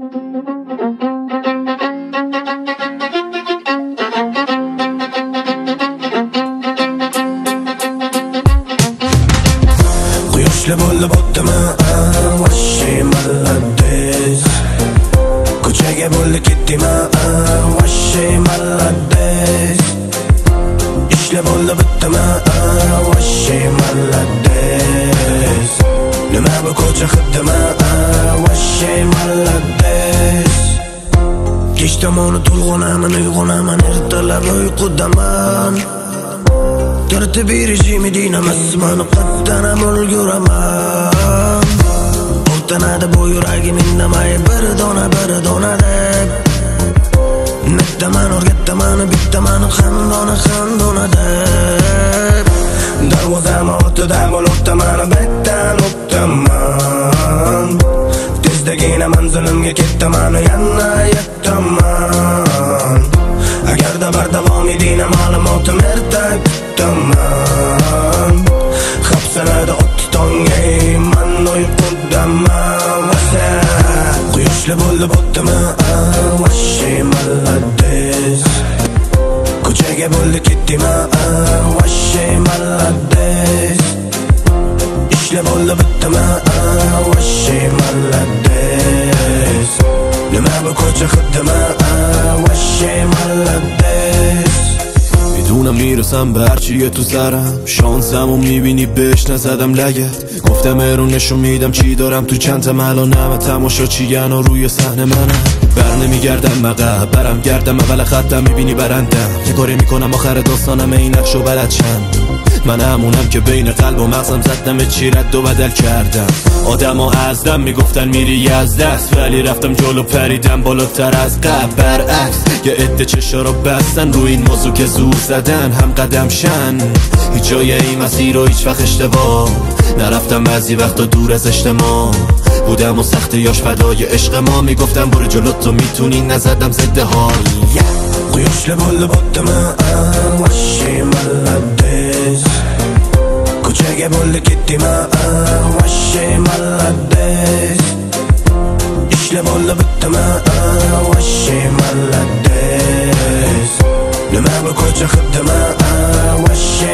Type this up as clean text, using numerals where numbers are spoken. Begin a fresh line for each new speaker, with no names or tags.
Quyoshli bo'lib o'tdimi vashi malades, ko'chaga bo'ldi ketdimi vashi malades, ishla bo'ldi bitdimi vashi malades, nima bu ko'cha hidimi vashi malades. Kech tomoni to'lg'onaman, uyg'onaman, ertalab uyqudaman. Tartibiy rejimi dinamasman, qatdanam ulguraman. O'rtanadi bu yuragim indamay, bir dona deb. Nettaman, o'rgattaman, bittaman, xandona deb. Darvozam ortida bo'libdaman, betdan o'ptaman. Tezdagina manzilimga ketaman, yana yetaman. Agarda bardavom edina ma'lumotim ertak kutaman. Hapsanada o'tdi tonga, man uyqudaman. Quyoshli bo'lib o'tdimi vashi malades, ko'chaga bo'ldi ketdimi vashi malades, ishla bo'ldi bitdimi vashi malades, nima bu ko'cha hidimi vashi malades.
میدونم میرسم به هرچی تو سرم، شانسم و میبینی بهش نزدم لگت. گفتم ارون نشون میدم چی دارم تو چند تا ملانم، تماشا چیگن و روی صحنه منم. بر نمیگردم عقب، برم گردم اول خطم، میبینی برندم یه کاری میکنم آخر داستانم این نقش و بلد چند. من همونم که بین قلب و مغزم زدم چی رد و بدل کردم. آدم ها ازدم میگفتن میری از دست، ولی رفتم جلو پریدم بالاتر از قبل. برعکس یه عده چشا رو بستن روی این موضوع که زور زدن هم قدم شن. هیچ جای این مسیر رو هیچ وقت اشتباه نرفتم، بعضی وقتا دور از اجتماع بودم و سختیاش فدای عشق ما. میگفتم برو جلو تو میتونی، نزدم زده های.
Quyoshli bo'lib o'tdimi vashi malades, ko'chaga bo'ldi ketdimi vashi malades, ishla bo'ldi bitdimi vashi malades, nima bu ko'cha hidimi vashi